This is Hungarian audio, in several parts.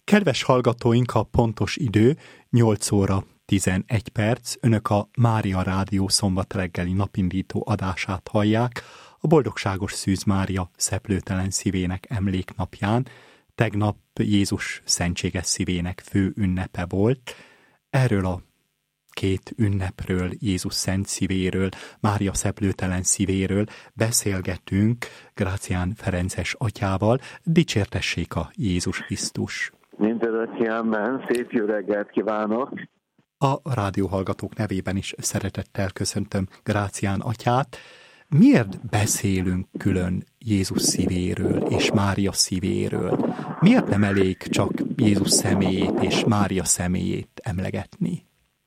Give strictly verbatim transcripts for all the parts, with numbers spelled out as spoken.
Kedves hallgatóink, a pontos idő nyolc óra tizenegy perc. Önök a Mária Rádió szombat reggeli napindító adását hallják a Boldogságos Szűz Mária szeplőtelen szívének emléknapján. Tegnap Jézus szentséges szívének fő ünnepe volt. Erről a két ünnepről, Jézus szent szívéről, Mária szeplőtelen szívéről beszélgetünk Grácián Ferences atyával. Dicsértessék a Jézus Krisztus! Mindörökké amen, szép jó reggelt kívánok! A rádióhallgatók nevében is szeretettel köszöntöm Grácián atyát. Miért beszélünk külön Jézus szívéről és Mária szívéről? Miért nem elég csak Jézus személyét és Mária személyét emlegetni?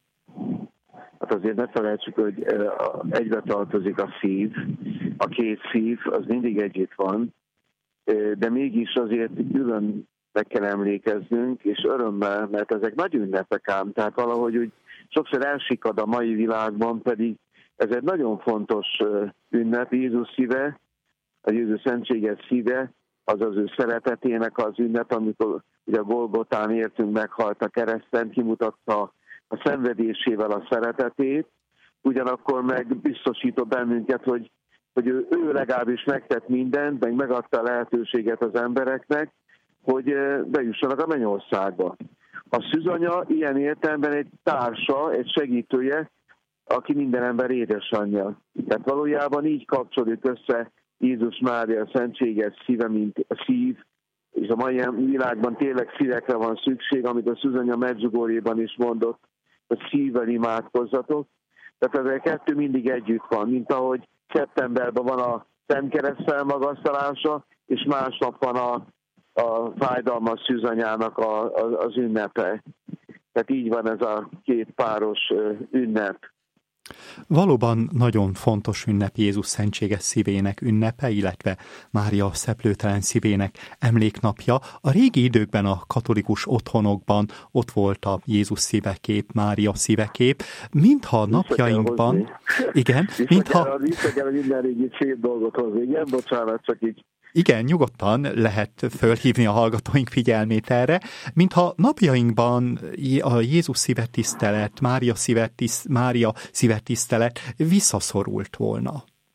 Hát azért ne felejtsük, hogy egybe tartozik a szív, a két szív, az mindig együtt van, de mégis azért külön meg kell emlékeznünk, és örömmel, mert ezek nagy ünnepek ám, tehát valahogy úgy sokszor elsikad a mai világban, pedig ez egy nagyon fontos ünnep, Jézus szíve, a Jézus szentséges szíve, az az ő szeretetének az ünnep, amikor ugye a Golgotán értünk, meghalt a kereszten, kimutatta a szenvedésével a szeretetét, ugyanakkor meg biztosított bennünket, hogy, hogy ő, ő legalábbis megtett mindent, meg megadta a lehetőséget az embereknek, hogy bejussanak a mennyországba. A szűzanya ilyen értelemben egy társa, egy segítője, aki minden ember édesanyja. Tehát valójában így kapcsolódik össze Jézus Mária szentséges szíve, mint a szív, és a mai világban tényleg szívekre van szükség, amit a szűzanya Medjugorjéban is mondott, hogy szívvel imádkozzatok. Tehát ez a kettő mindig együtt van, mint ahogy szeptemberben van a Szent Kereszt felmagasztalása, és másnap van a a fájdalmas szűzanyának a, a, az ünnepe. Tehát így van ez a két páros ünnep. Valóban nagyon fontos ünnep Jézus szentséges szívének ünnepe, illetve Mária szeplőtelen szívének emléknapja. A régi időkben a katolikus otthonokban ott volt a Jézus szívekép, Mária szívekép, mintha napjainkban... Igen, mintha... Vissza kell minden régi szép dolgot hozni. Igen, bocsánat, csak így. Igen, nyugodtan lehet fölhívni a hallgatóink figyelmét erre, mintha napjainkban a Jézus szívetisztelet, Mária szívetiszt, Mária szívetisztelet visszaszorult volna.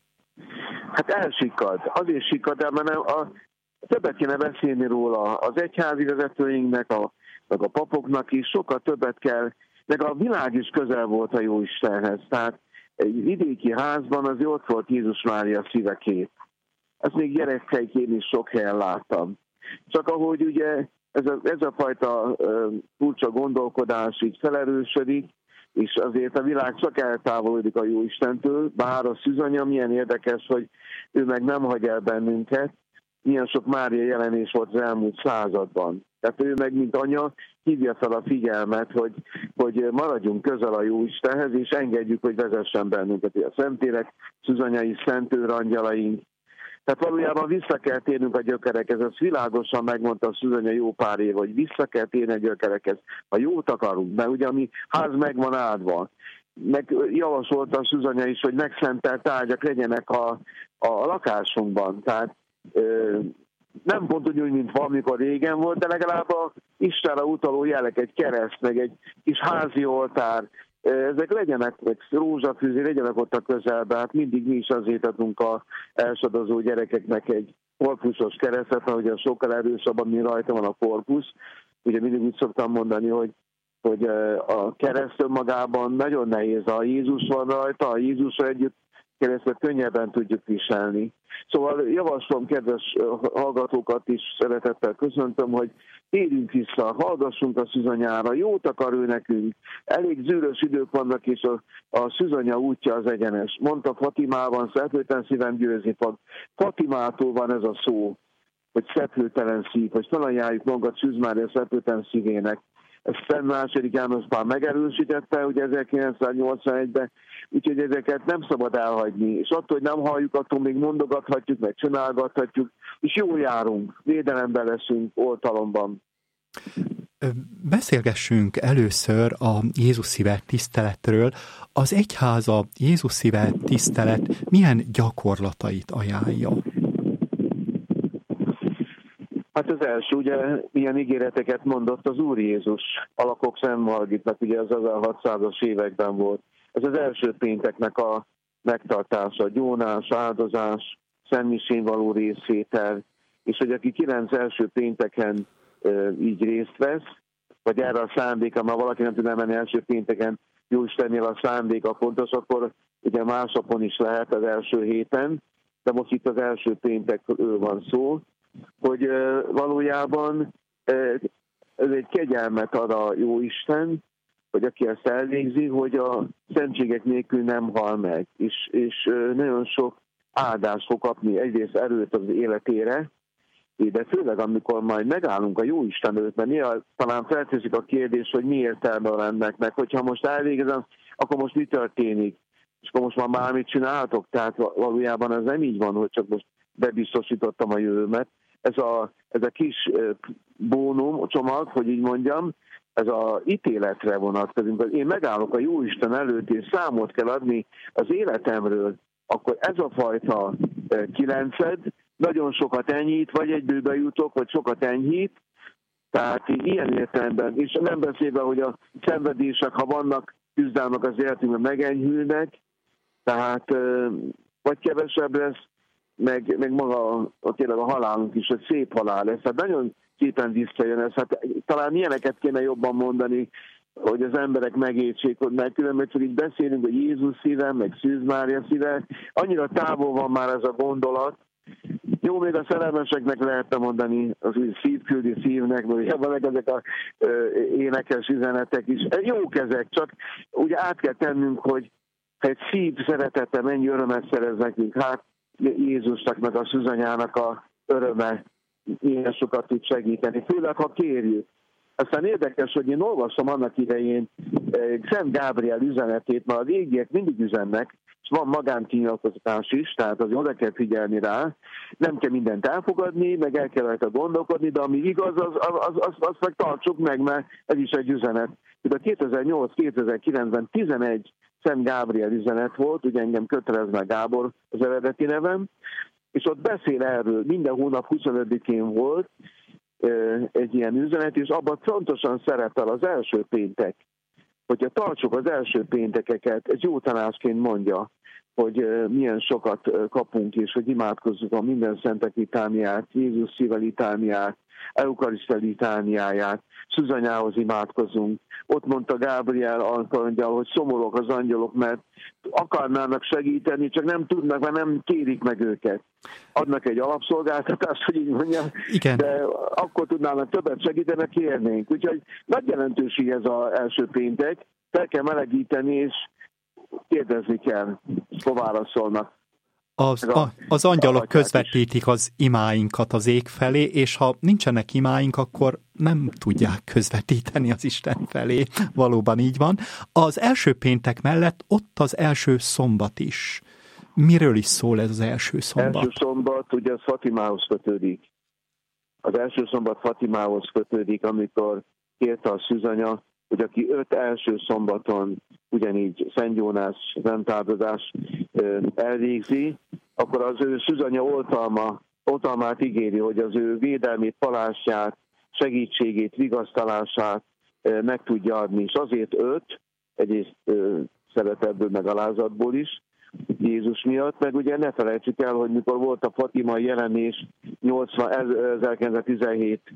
Hát elsikad. Azért sikad el, mert a, többet kéne beszélni róla az egyházi vezetőinknek, a, meg a papoknak is, sokkal többet kell, meg a világ is közel volt a Jóistenhez. Tehát egy vidéki házban az ott volt Jézus Mária szívekép. Ezt még gyerekként is sok helyen láttam. Csak ahogy ugye ez a, ez a fajta uh, furcsa gondolkodás így felerősödik, és azért a világ csak eltávolodik a Jóistentől, bár a szűzanya milyen érdekes, hogy ő meg nem hagy el bennünket, milyen sok Mária jelenés volt az elmúlt században. Tehát ő meg, mint anya, hívja fel a figyelmet, hogy, hogy maradjunk közel a Jóistenhez, és engedjük, hogy vezessen bennünket. A Szentlélek szűzanyai szentőrangyalaink. Tehát valójában vissza kell térnünk a gyökerekhez. Ezt világosan megmondta a szűzanya jó pár év, hogy vissza kell térni a gyökerekhez. Ha jót akarunk, mert ugye a mi ház meg van áldva. Meg javasolta a szűzanya is, hogy megszentelt tárgyak legyenek a, a lakásunkban. Tehát ö, nem pont úgy, mint valamikor régen volt, de legalább a Istenre utaló jelek, egy kereszt, meg egy kis házi oltár, ezek legyenek, meg rózsafűzé, legyenek ott a közelben. Hát mindig mi is azért adunk a elsadozó gyerekeknek egy korpuszos keresztet, ahogy a sokkal erősebb, ami rajta van a korpusz. Ugye mindig úgy szoktam mondani, hogy, hogy a kereszt önmagában nagyon nehéz. A Jézus van rajta, a Jézusra együtt keresztet könnyebben tudjuk viselni. Szóval javaslom, kedves hallgatókat is szeretettel köszöntöm, hogy térjünk vissza, hallgassunk a szűzanyára, jót akar ő nekünk, elég zűrös idők vannak, és a, a szűzanya útja az egyenes. Mondta Fatimában, szeplőtlen szívem győzni fog. Fatimától van ez a szó, hogy szeplőtelen szív, hogy felajánljuk magat Szűz Mária szeplőtlen szívének. Ezt Szent második János Pál megerősítette, ugye ezerkilencszáznyolcvanegyben, úgyhogy ezeket nem szabad elhagyni. És attól, hogy nem halljuk, attól még mondogathatjuk, meg csinálgathatjuk, és jól járunk, védelemben leszünk, oltalomban. Beszélgessünk először a Jézus szíve tiszteletről. Az egyháza Jézus szíve tisztelet milyen gyakorlatait ajánlja? Hát az első, ugye milyen ígéreteket mondott az Úr Jézus. Alakok szemhalgítnak, ugye az ezerhatszázas években volt. Ez az első pénteknek a megtartása, gyónás, áldozás, szentmisén való részvétel, és hogy aki kilenc első pénteken e, így részt vesz, vagy erre a szándéka, már valaki nem tud elmenni első pénteken, Jóistennél a szándéka fontos, akkor ugye másnapon is lehet az első héten, de most itt az első péntekről van szó, hogy e, valójában e, ez egy kegyelmet ad a Jóisten, hogy aki ezt elvégzi, hogy a szentségek nélkül nem hal meg, és, és nagyon sok áldást fog kapni, egyrészt erőt az életére, de főleg amikor majd megállunk a Jóisten előtt, mert néha talán felteszik a kérdést, hogy mi értelme van ennek, meg hogyha most elvégezem, akkor most mi történik, és akkor most már bármit csinálhatok, tehát valójában ez nem így van, hogy csak most bebiztosítottam a jövőmet. Ez a, ez a kis bónum, csomag, hogy így mondjam, ez az ítéletre vonatkozik. Én megállok a Jóisten előtt, és számot kell adni az életemről, akkor ez a fajta kilenced nagyon sokat enyhít, vagy egyből bejutok, vagy sokat enyhít. Tehát ilyen értelemben, és nem beszélve, hogy a szenvedések, ha vannak, küzdelmek az életünkben, megenyhülnek, tehát vagy kevesebb lesz, meg, meg maga a, tényleg a halálunk is, egy szép halál lesz. Hát nagyon szépen visszajön ez. Hát talán ilyeneket kéne jobban mondani, hogy az emberek megértsék, hogy meg különben csak így beszélünk, hogy Jézus szíve, meg Szűz Mária szíve. Annyira távol van már ez a gondolat. Jó, még a szerelmeseknek lehetne mondani, az úgy szívküldi szívnek, vagy vannak ezek az énekes üzenetek is. Jók ezek, csak ugye át kell tennünk, hogy egy szív szeretete mennyi örömet szerez nekünk. Hát Jézusnak, meg a Szűzanyának a öröme ilyen sokat tud segíteni, főleg ha kérjük. Aztán érdekes, hogy én olvasom annak idején Szent Gábriel üzenetét, mert az égiek mindig üzennek, és van magánkinyilatkoztatás is, tehát azért oda kell figyelni rá, nem kell mindent elfogadni, meg el kell rajta gondolkodni, de ami igaz, az, az, az, az meg tartsuk meg, mert ez is egy üzenet. A kétezer-nyolc kétezer-kilencben tizenegy Szent Gábriel üzenet volt, ugye engem kötelez meg Gábor az eredeti nevem, és ott beszél erről, minden hónap huszonötödikén volt egy ilyen üzenet, és abban fontosan szerepel az első péntek. Hogyha tartsuk az első péntekeket, ez jó tanácsként mondja, hogy milyen sokat kapunk, és hogy imádkozzuk a minden szentek litániát, Jézus szíve litániát, Eukarisztia litániáját, Szűzanyához imádkozunk. Ott mondta Gábriel angyal, hogy szomorúak az angyalok, mert akarnának segíteni, csak nem tudnak, mert nem kérik meg őket. Adnak egy alapszolgáltatást, hogy így mondjam, igen, de akkor tudnának többet segíteni, mert kérnénk. Úgyhogy nagy jelentőség ez az első péntek, fel kell melegíteni, és kérdezni kell, és válaszolnak. Az, a, az angyalok közvetítik az imáinkat az ég felé, és ha nincsenek imáink, akkor nem tudják közvetíteni az Isten felé. Valóban így van. Az első péntek mellett ott az első szombat is. Miről is szól ez az első szombat? Első szombat, ugye az Fatimához kötődik. Az első szombat Fatimához kötődik, amikor kérte a Szűzanya, hogy aki öt első szombaton ugyanígy szentgyónás, szentáldozás elvégzi, akkor az ő Szűzanya oltalma, oltalmát ígéri, hogy az ő védelmét, palástját, segítségét, vigasztalását meg tudja adni. És azért öt, egyrészt szeretetből, meg alázatból is, Jézus miatt, meg ugye ne felejtsük el, hogy mikor volt a fatimai jelenés ezerkilencszáztizenhét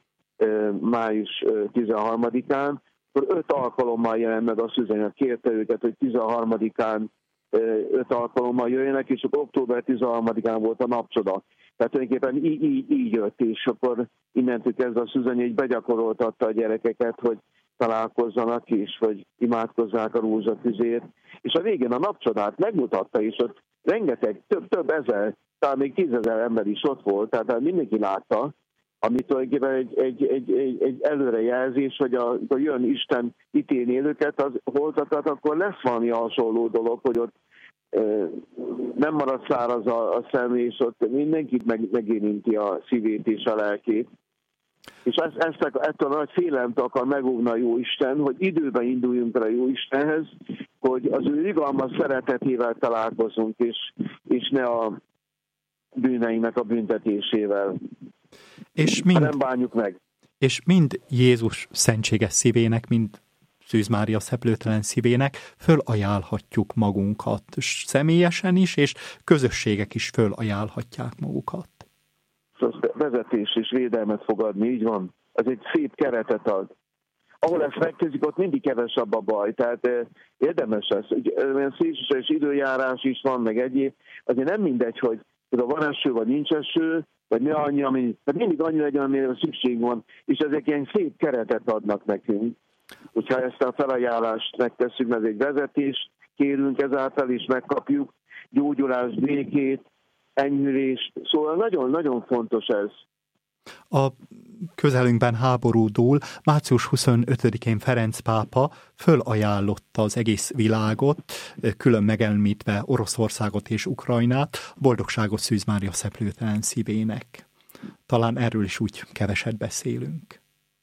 május tizenharmadikán, akkor öt alkalommal jelent meg a Szűzanya, kérte őket, hogy tizenharmadikán öt alkalommal jöjjenek, és akkor október tizenharmadikán volt a napcsoda. Tehát tulajdonképpen így, így, így jött, és akkor innentől kezdve a Szűzanya így begyakoroltatta a gyerekeket, hogy találkozzanak is, hogy imádkozzák a rózsatüzért. És a végén a napcsodát megmutatta, és ott rengeteg, több, több ezer, talán még tízezer ember is ott volt, tehát mindenki látta, ami tulajdonképpen egy, egy, egy, egy, egy előrejelzés, hogy amikor jön Isten ítélni őket, az holtakat, akkor lesz valami hasonló dolog, hogy ott e, nem marad száraz a, a szem, és ott mindenkit meg, megérinti a szívét és a lelkét. És ezt, ezt, ettől a nagy félelmet akar megóvni a Jóisten, hogy időben induljunk el a Jóistenhez, hogy az ő irgalmas szeretetével találkozunk, és, és ne a bűneinknek a büntetésével. És mind, nem bánjuk meg. És mind Jézus szentséges szívének, mind Szűz Mária szeplőtelen szívének fölajánlhatjuk magunkat. Személyesen is, és közösségek is fölajánlhatják magukat. Szóval vezetés és védelmet fog adni, így van. Az egy szép keretet ad. Ahol ezt megkezdik, ott mindig kevesebb a baj, tehát eh, érdemes lesz. Olyan szélsőséges időjárás is van, meg egyéb. Azért nem mindegy, hogy van eső, vagy nincs eső, vagy ne annyi, ami, tehát mindig annyi legyen, amire szükség van, és ezek ilyen szép keretet adnak nekünk. Hogyha ezt a felajánlást megtesszük, mert egy vezetést kérünk ezáltal, és megkapjuk, gyógyulást, békét, enyhülést. Szóval nagyon-nagyon fontos ez. A közelünkben háború dúl, március huszonötödikén Ferenc pápa fölajánlotta az egész világot, külön megemlítve Oroszországot és Ukrajnát, a boldogságos Szűz Mária szeplőtelen szívének. Talán erről is úgy keveset beszélünk.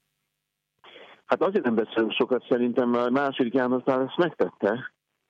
Hát azért nem beszélünk sokat, szerintem a második János Pál ezt megtette.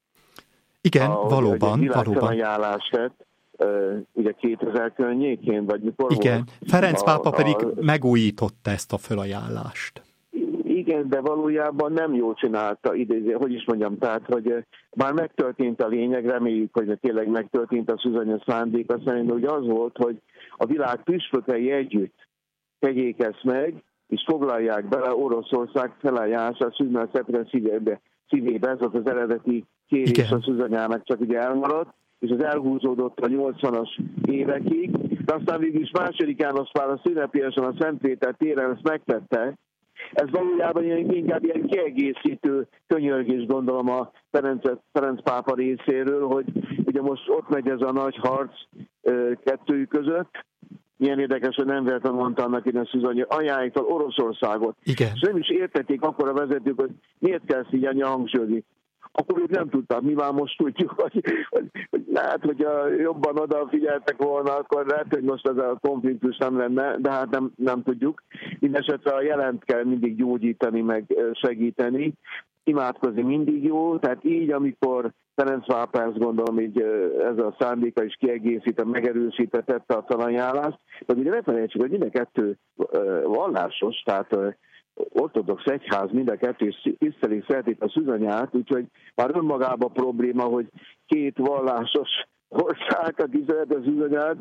Igen, a, valóban, egy valóban. Ajánlást tett, ugye kétezer környékén, vagy mikor Igen, volt? Ferenc pápa a, pedig a, megújította ezt a fölajánlást. Igen, de valójában nem jól csinálta, idéző, hogy is mondjam, tehát, hogy már megtörtént a lényeg, reméljük, hogy tényleg megtörtént a Szűzanya szándéka szerint, hogy az volt, hogy a világ püspökei együtt tegyék ezt meg, és foglalják bele Oroszország felajánlását Szűz Mária szeplőtelen szívébe, szívébe, ez volt az eredeti kérés. Igen. A Szűzanyának, csak ugye elmaradt, és az elhúzódott a nyolcvanas évekig, de aztán végül is második János Pál a szünnepélyesen a Szent Péter téren ezt megtette. Ez valójában ilyen, inkább ilyen kiegészítő könyörgés, gondolom, a Ferenc, Ferenc pápa részéről, hogy ugye most ott megy ez a nagy harc kettőjük között. Milyen érdekes, hogy nem véletlenül mondta annak én a Szűzanya, ajánlják fel Oroszországot. Igen. És nem is értették akkor a vezetők, hogy miért kell ezt így hangsúlyozni. Akkor ők nem tudták, mi már most tudjuk, hogy, hogy, hogy lehet, hogyha jobban odafigyeltek volna, akkor lehet, hogy most ez a konfliktus nem lenne, de hát nem, nem tudjuk. Mindenesetre a jelent kell mindig gyógyítani, meg segíteni. Imádkozni mindig jó, tehát így, amikor Ferenc pápa, ezt gondolom, így ez a szándéka is kiegészített, megerősítette a felajánlást, de ugye ne felejtsük, hogy mind a kettő vallásos, tehát ortodox egyház, mind a kettő tisztelik, szeretik a Szűzanyát, úgyhogy már önmagában probléma, hogy két vallásos ország, aki szeret a Szűzanyát,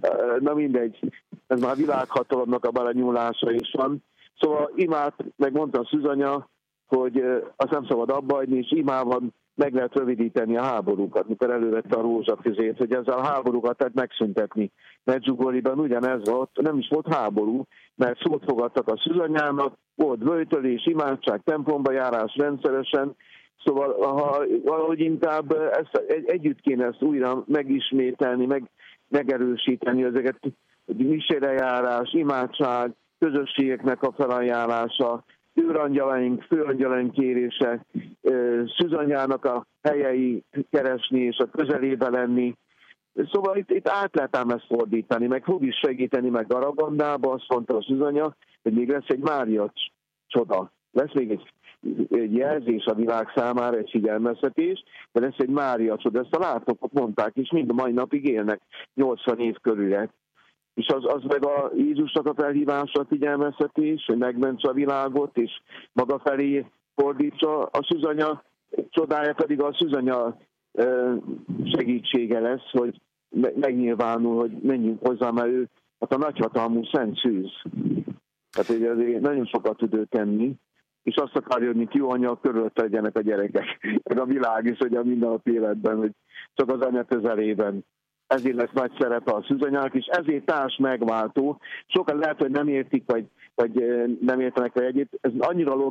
na mindegy, ez már világhatalomnak a belenyúlása is van. Szóval imád, meg mondta a Szűzanya, hogy azt nem szabad abbahagyni, és imában meg lehet rövidíteni a háborúkat, mikor elővette a rózsafüzét, hogy ezzel a háborúkat tehát megszüntetni. Medjugorjban ugyanez volt, nem is volt háború, mert szót fogadtak a Szűzanyának, volt vöjtölés, imádság, templomba járás rendszeresen, szóval ha valahogy inkább ezt, együtt kéne ezt újra megismételni, meg, megerősíteni ezeket, misére járás, imádság, közösségeknek a felajánlása, őrangyalaink, főangyalaink kérése, Szűzanyának a helyei keresni és a közelébe lenni. Szóval itt, itt át lehet ám ezt fordítani, meg fog is segíteni meg Garabandába, azt mondta a Szűzanya, hogy még lesz egy Mária csoda. Lesz még egy, egy jelzés a világ számára, egy figyelmeztetés, de lesz egy Mária csoda. Ezt a látókok mondták, és mind a mai napig élnek, nyolcvan év körülre. És az, az meg a Jézusnak a felhívása, a figyelmeztetés, hogy megmentse a világot, és maga felé fordítsa. A Szűzanya csodája pedig a Szűzanya segítsége lesz, hogy megnyilvánul, hogy menjünk hozzá, mert ő hát a nagyhatalmú Szent Szűz. Tehát ugye azért nagyon sokat tud ő tenni, és azt akarja, hogy mint jó anya, körülötte legyenek a gyerekek. Meg a világ is, hogy a mindennapi életben, hogy csak az anya közelében. Ezért lesz nagy szerepe a Szűzanyának, és ezért társ megváltó. Sokan lehet, hogy nem értik, vagy, vagy nem értenek vele együtt. Ez annyira